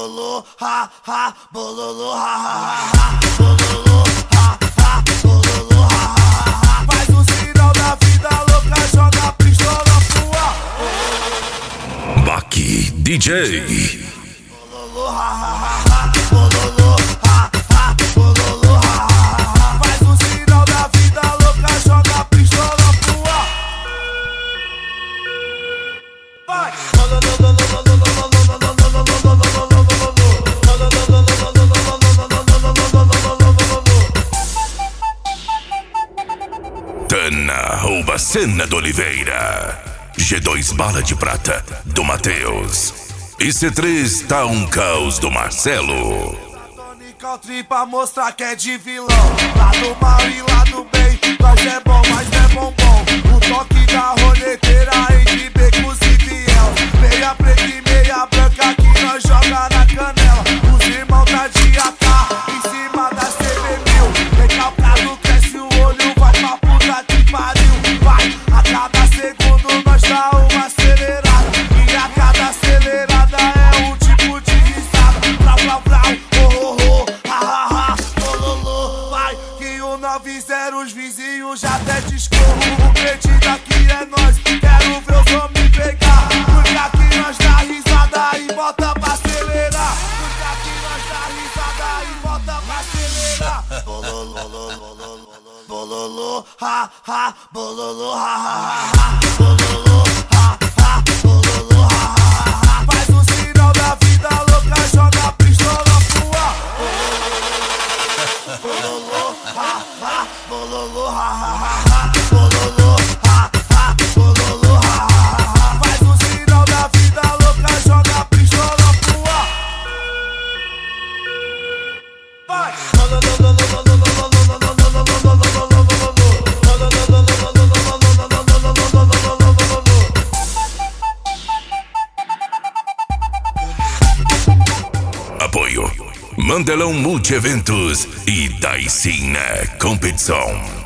bololô, ha, ha, bololô, ha, ha, ha, bololô, ha, ha, bololô, ha, ha, ha. Faz o sinal da vida louca, joga a pistola pro ar. Baki DJ. Bololô, ha, ha, ha, bololô, ha, ha, bololô, ha, ha, ha. Faz o sinal da vida louca, joga a pistola pro ar. Vai! Tana Roubacena do Oliveira. G2 Bala de Prata do Matheus. E C3 Tá um Caos do Marcelo. Country pra mostrar que é de vilão. Lá do mal e lá do bem, nós é bom, mas não é bombom. O toque da roleteira entre becos e fiel. Meia preta e meia branca que nós joga na canela. Os irmãos tá de AK em cima da CB1000. Recalcado, cresce o olho, vai pra puta que pariu. Vai, a cada segundo nós dá uma acelerada. E a cada acelerada é um tipo de risada. Brau, brau, brau, oh, oh, oh. Ha, ha, ha, bololô, vai, que o 90 os vizinhos já até discorro. O pedido aqui é nós, quero ver os homens pegar. Porque aqui nós dá risada e bota pra acelerar. Porque aqui nós dá risada e bota pra acelerar. Bololô, bololô, bololô, ha, ha, bololô, ha, ha, ha, bololô, ha, ha, bololô, ha, ha, ha. Faz o sinal da vida louca, joga a pistola pro ar. Bololô, ha, ha, bololô, ha, ha, ha, bololô, ha, ha, bololô, ha, ha, ha. Faz o sinal da vida louca, joga a pistola pro ar. Vai! Apoio Mandelão Multieventos e Daicine Competição.